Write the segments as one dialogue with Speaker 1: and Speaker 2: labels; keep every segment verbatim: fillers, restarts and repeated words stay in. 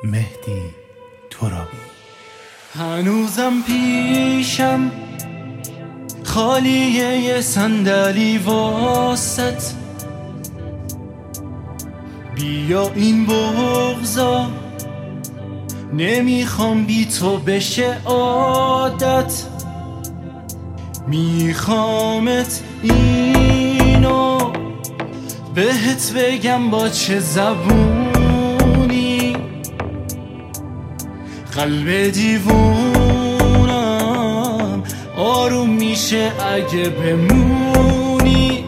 Speaker 1: مهدی ترابی.
Speaker 2: هنوزم پیشم خالیه یه صندلی واسط، بیا این بغضا نمیخوام بی تو بشه عادت، میخوامت اینو بهت بگم با چه زبونی، قلب دیوونم آروم میشه اگه بمونی.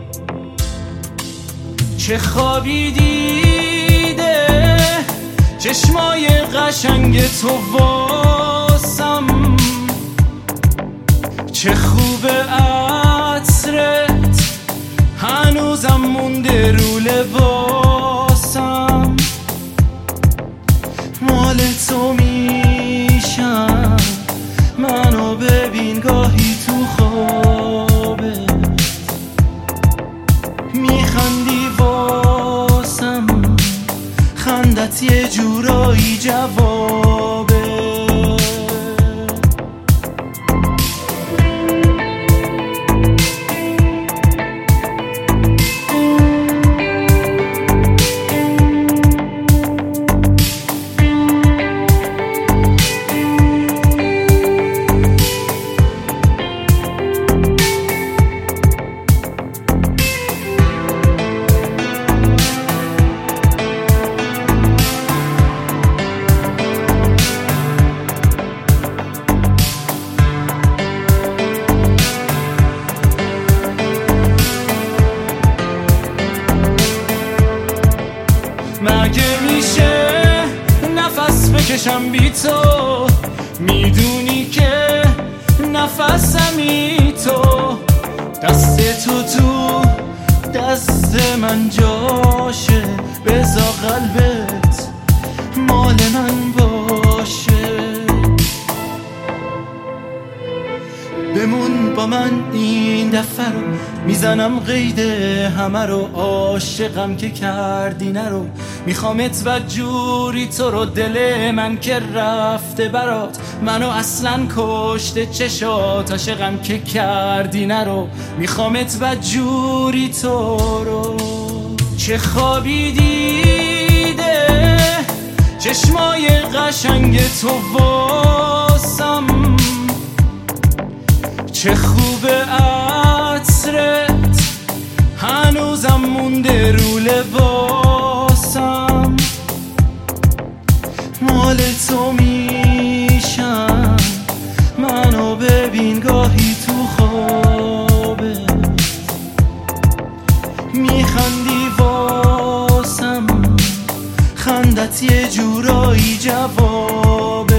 Speaker 2: چه خوابی دیده چشمای قشنگ تو واسم، چه خوبه عطرت هنوزم مونده رو لباسم، مال تو میشم منو ببین گاهی تو خوابت، میخندی واسم خندت یه جورایی جوابه. مگه میشه نفس بکشم بی تو، میدونی که نفسمی تو، دست تو تو دست من جاشه، بذار قلبت مال من باشه، بمون با من این دفعه رو، میزنم قید همه رو، عاشقم که کردی نرو، میخوامت و جوری تو رو، دل من که رفته برات منو اصلا کشته چشات، عاشقم که کردی نرو، میخوامت و جوری تو رو. چه خوابی دیده چشمای قشنگ تو واسم، چه خوبه عطرت هنوزم مونده رو لباسم، مال تو میشم منو ببین گاهی تو خوابت، میخندی واسم خندت یه جورایی جواب.